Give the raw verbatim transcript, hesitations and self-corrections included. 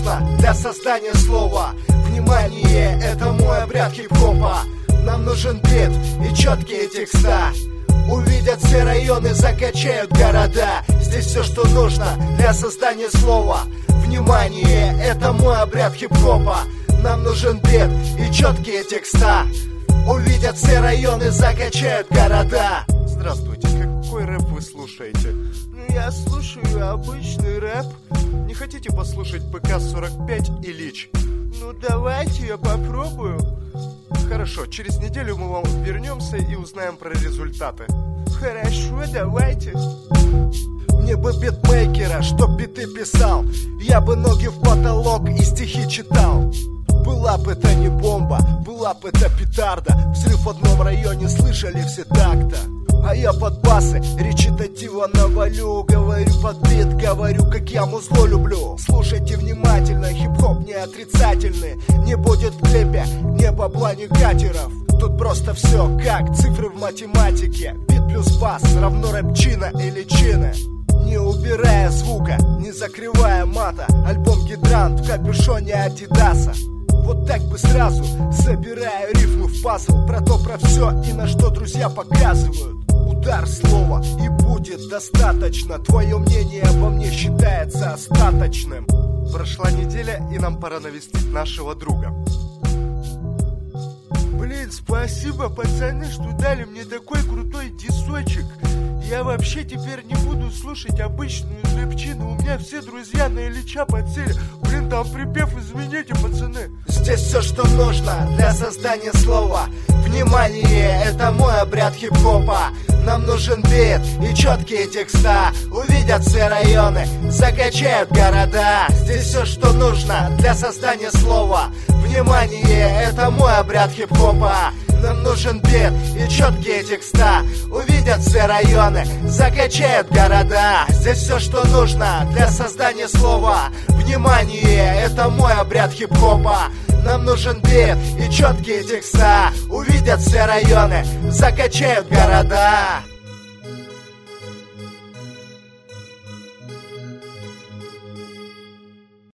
нужно для создания слова? Внимание, это мой обряд хип-хопа. Нам нужен бит и четкие текста. Увидят все районы, закачают города. Здесь все, что нужно для создания слова. Внимание, это мой обряд хип-хопа. Нам нужен бит и четкие текста. Увидят все районы, закачают города. Здравствуйте, какой рэп вы слушаете? Ну, я слушаю обычный рэп. Не хотите послушать ПК сорок пять и Лич? Ну, давайте я попробую. Хорошо, через неделю мы вам вернемся и узнаем про результаты. Хорошо, давайте. Мне бы битмейкера, чтоб биты писал. Я бы ноги в потолок и стихи читал. Была бы это не бомба, была бы это петарда. Взрыв в одном районе, слышали все так-то. А я под басы речитатива навалю. Говорю под бит, говорю, как я музло люблю. Слушайте внимательно, хип-хоп не отрицательный. Не будет в клипе ни бабла, ни катеров. Тут просто все как цифры в математике. Бит плюс бас равно рэпчина или чины. Не убирая звука, не закрывая мата. Альбом гидрант в капюшоне Адидаса. Вот так бы сразу, собирая рифмы в пазл. Про то, про все и на что друзья показывают. Удар слова и будет достаточно. Твое мнение обо мне считается остаточным. Прошла неделя, и нам пора навестить нашего друга. Блин, спасибо, пацаны, что дали мне такой крутой дисочек. Я вообще теперь не буду слушать обычную рэпчину. У меня все друзья на Ильича подсели. Блин, там припев, извините, пацаны. Здесь все, что нужно для создания слова. Внимание, это мой обряд хип-хопа. Нам нужен бит и четкие текста. Увидят все районы, закачают города. Здесь все, что нужно для создания слова. Внимание, это мой обряд хип-хопа. Нам нужен бит и четкие текста. Увидят все районы, закачают города. Здесь все, что нужно для создания слова. Внимание, это мой обряд хип-хопа. Нам нужен бит и четкие текста. Увидят все районы, закачают города.